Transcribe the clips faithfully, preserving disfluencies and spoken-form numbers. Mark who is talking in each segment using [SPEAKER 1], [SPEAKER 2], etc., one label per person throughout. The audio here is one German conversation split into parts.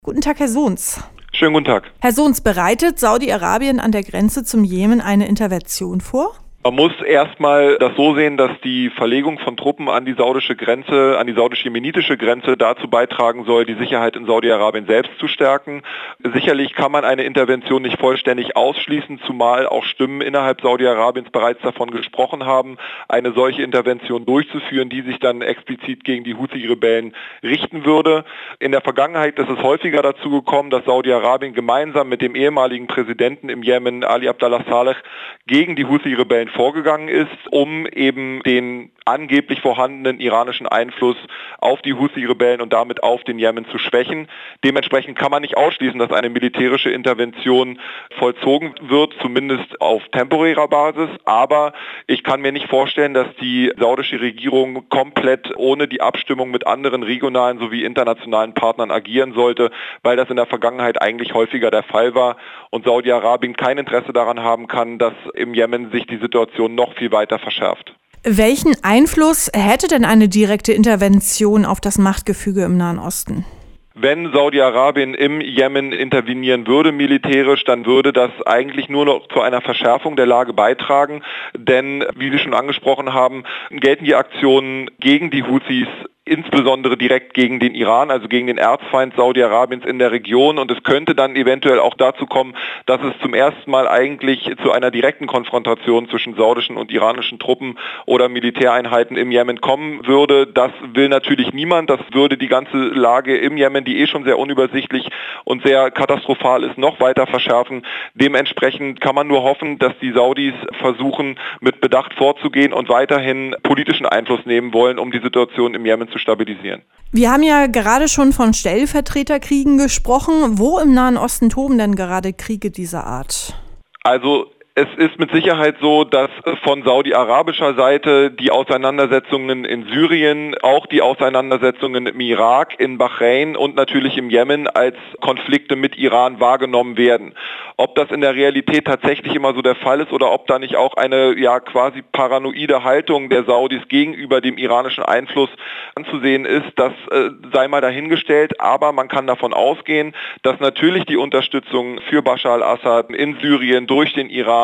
[SPEAKER 1] Guten Tag, Herr Sohns.
[SPEAKER 2] Schönen guten Tag.
[SPEAKER 1] Herr Sohns, bereitet Saudi-Arabien an der Grenze zum Jemen eine Intervention vor?
[SPEAKER 2] Man muss erstmal das so sehen, dass die Verlegung von Truppen an die saudische Grenze, an die saudisch-jemenitische Grenze dazu beitragen soll, die Sicherheit in Saudi-Arabien selbst zu stärken. Sicherlich kann man eine Intervention nicht vollständig ausschließen, zumal auch Stimmen innerhalb Saudi-Arabiens bereits davon gesprochen haben, eine solche Intervention durchzuführen, die sich dann explizit gegen die Houthi-Rebellen richten würde. In der Vergangenheit ist es häufiger dazu gekommen, dass Saudi-Arabien gemeinsam mit dem ehemaligen Präsidenten im Jemen, Ali Abdullah Saleh, gegen die Houthi-Rebellen vorgegangen ist, um eben den angeblich vorhandenen iranischen Einfluss auf die Houthi-Rebellen und damit auf den Jemen zu schwächen. Dementsprechend kann man nicht ausschließen, dass eine militärische Intervention vollzogen wird, zumindest auf temporärer Basis. Aber ich kann mir nicht vorstellen, dass die saudische Regierung komplett ohne die Abstimmung mit anderen regionalen sowie internationalen Partnern agieren sollte, weil das in der Vergangenheit eigentlich häufiger der Fall war und Saudi-Arabien kein Interesse daran haben kann, dass im Jemen sich die Situation noch viel weiter verschärft.
[SPEAKER 1] Welchen Einfluss hätte denn eine direkte Intervention auf das Machtgefüge im Nahen Osten?
[SPEAKER 2] Wenn Saudi-Arabien im Jemen intervenieren würde militärisch, dann würde das eigentlich nur noch zu einer Verschärfung der Lage beitragen. Denn, wie Sie schon angesprochen haben, gelten die Aktionen gegen die Houthis insbesondere direkt gegen den Iran, also gegen den Erzfeind Saudi-Arabiens in der Region. Und es könnte dann eventuell auch dazu kommen, dass es zum ersten Mal eigentlich zu einer direkten Konfrontation zwischen saudischen und iranischen Truppen oder Militäreinheiten im Jemen kommen würde. Das will natürlich niemand. Das würde die ganze Lage im Jemen, die eh schon sehr unübersichtlich und sehr katastrophal ist, noch weiter verschärfen. Dementsprechend kann man nur hoffen, dass die Saudis versuchen, mit Bedacht vorzugehen und weiterhin politischen Einfluss nehmen wollen, um die Situation im Jemen zu stabilisieren.
[SPEAKER 1] Wir haben ja gerade schon von Stellvertreterkriegen gesprochen. Wo im Nahen Osten toben denn gerade Kriege dieser Art?
[SPEAKER 2] Also es ist mit Sicherheit so, dass von saudi-arabischer Seite die Auseinandersetzungen in Syrien, auch die Auseinandersetzungen im Irak, in Bahrain und natürlich im Jemen als Konflikte mit Iran wahrgenommen werden. Ob das in der Realität tatsächlich immer so der Fall ist oder ob da nicht auch eine ja quasi paranoide Haltung der Saudis gegenüber dem iranischen Einfluss anzusehen ist, das äh, sei mal dahingestellt. Aber man kann davon ausgehen, dass natürlich die Unterstützung für Bashar al-Assad in Syrien durch den Iran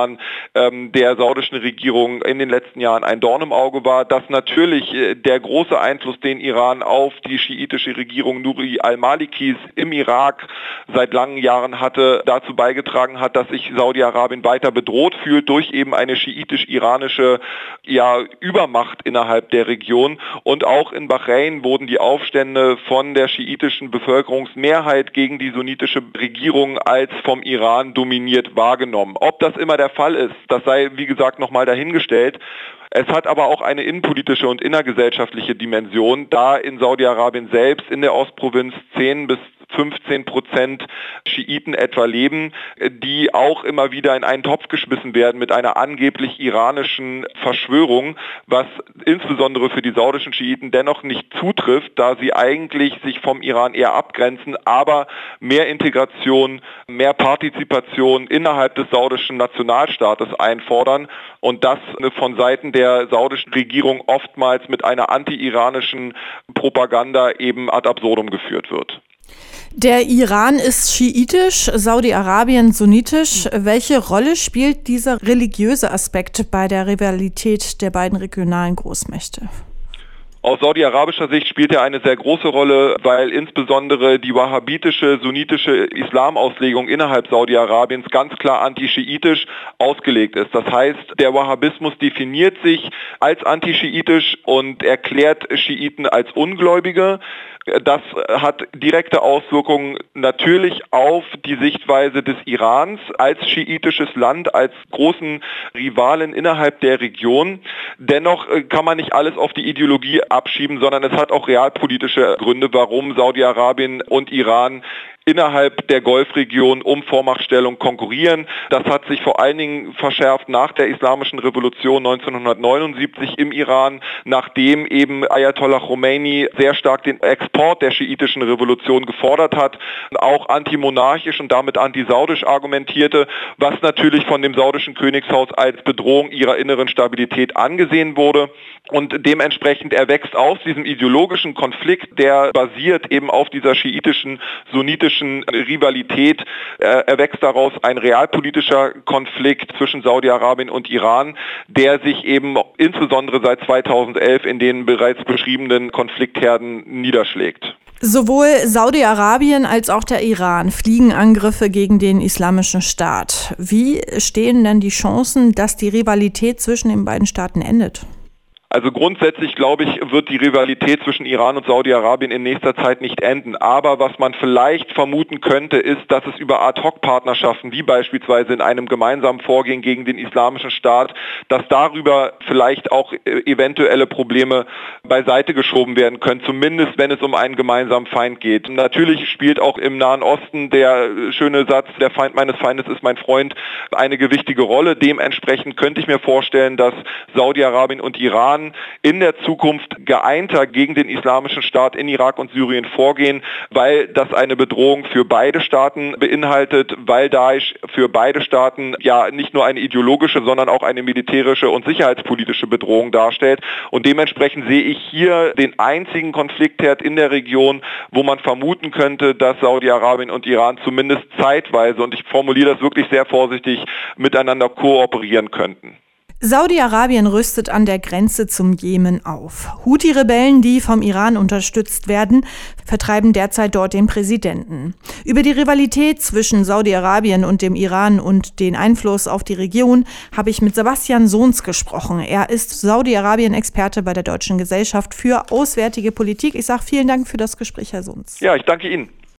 [SPEAKER 2] der saudischen Regierung in den letzten Jahren ein Dorn im Auge war, dass natürlich der große Einfluss, den Iran auf die schiitische Regierung Nuri al-Malikis im Irak seit langen Jahren hatte, dazu beigetragen hat, dass sich Saudi-Arabien weiter bedroht fühlt durch eben eine schiitisch-iranische ja, Übermacht innerhalb der Region. Und auch in Bahrain wurden die Aufstände von der schiitischen Bevölkerungsmehrheit gegen die sunnitische Regierung als vom Iran dominiert wahrgenommen. Ob das immer der Fall ist, das sei wie gesagt nochmal dahingestellt. Es hat aber auch eine innenpolitische und innergesellschaftliche Dimension, da in Saudi-Arabien selbst in der Ostprovinz zehn bis fünfzehn Prozent Schiiten etwa leben, die auch immer wieder in einen Topf geschmissen werden mit einer angeblich iranischen Verschwörung, was insbesondere für die saudischen Schiiten dennoch nicht zutrifft, da sie eigentlich sich vom Iran eher abgrenzen, aber mehr Integration, mehr Partizipation innerhalb des saudischen Nationalstaates einfordern und das von Seiten der saudischen Regierung oftmals mit einer anti-iranischen Propaganda eben ad absurdum geführt wird.
[SPEAKER 1] Der Iran ist schiitisch, Saudi-Arabien sunnitisch. Welche Rolle spielt dieser religiöse Aspekt bei der Rivalität der beiden regionalen Großmächte?
[SPEAKER 2] Aus saudi-arabischer Sicht spielt er eine sehr große Rolle, weil insbesondere die wahhabitische, sunnitische Islamauslegung innerhalb Saudi-Arabiens ganz klar anti-schiitisch ausgelegt ist. Das heißt, der Wahhabismus definiert sich als anti-schiitisch und erklärt Schiiten als Ungläubige. Das hat direkte Auswirkungen natürlich auf die Sichtweise des Irans als schiitisches Land, als großen Rivalen innerhalb der Region. Dennoch kann man nicht alles auf die Ideologie abschieben, sondern es hat auch realpolitische Gründe, warum Saudi-Arabien und Iran innerhalb der Golfregion um Vormachtstellung konkurrieren. Das hat sich vor allen Dingen verschärft nach der Islamischen Revolution neunzehnhundertneunundsiebzig im Iran, nachdem eben Ayatollah Khomeini sehr stark den Export der schiitischen Revolution gefordert hat, auch antimonarchisch und damit antisaudisch argumentierte, was natürlich von dem saudischen Königshaus als Bedrohung ihrer inneren Stabilität angesehen wurde. Und dementsprechend erwächst aus diesem ideologischen Konflikt, der basiert eben auf dieser schiitischen, sunnitischen politischen Rivalität äh, erwächst daraus ein realpolitischer Konflikt zwischen Saudi-Arabien und Iran, der sich eben insbesondere seit zweitausendelf in den bereits beschriebenen Konfliktherden niederschlägt.
[SPEAKER 1] Sowohl Saudi-Arabien als auch der Iran fliegen Angriffe gegen den Islamischen Staat. Wie stehen denn die Chancen, dass die Rivalität zwischen den beiden Staaten endet?
[SPEAKER 2] Also grundsätzlich, glaube ich, wird die Rivalität zwischen Iran und Saudi-Arabien in nächster Zeit nicht enden. Aber was man vielleicht vermuten könnte, ist, dass es über Ad-hoc-Partnerschaften, wie beispielsweise in einem gemeinsamen Vorgehen gegen den Islamischen Staat, dass darüber vielleicht auch eventuelle Probleme beiseite geschoben werden können, zumindest wenn es um einen gemeinsamen Feind geht. Natürlich spielt auch im Nahen Osten der schöne Satz, der Feind meines Feindes ist mein Freund, eine gewichtige Rolle. Dementsprechend könnte ich mir vorstellen, dass Saudi-Arabien und Iran in der Zukunft geeinter gegen den Islamischen Staat in Irak und Syrien vorgehen, weil das eine Bedrohung für beide Staaten beinhaltet, weil Daesh für beide Staaten ja nicht nur eine ideologische, sondern auch eine militärische und sicherheitspolitische Bedrohung darstellt. Und dementsprechend sehe ich hier den einzigen Konfliktherd in der Region, wo man vermuten könnte, dass Saudi-Arabien und Iran zumindest zeitweise, und ich formuliere das wirklich sehr vorsichtig, miteinander kooperieren könnten.
[SPEAKER 1] Saudi-Arabien rüstet an der Grenze zum Jemen auf. Houthi-Rebellen, die vom Iran unterstützt werden, vertreiben derzeit dort den Präsidenten. Über die Rivalität zwischen Saudi-Arabien und dem Iran und den Einfluss auf die Region habe ich mit Sebastian Sohns gesprochen. Er ist Saudi-Arabien-Experte bei der Deutschen Gesellschaft für Auswärtige Politik. Ich sage vielen Dank für das Gespräch, Herr Sohns.
[SPEAKER 2] Ja, ich danke Ihnen.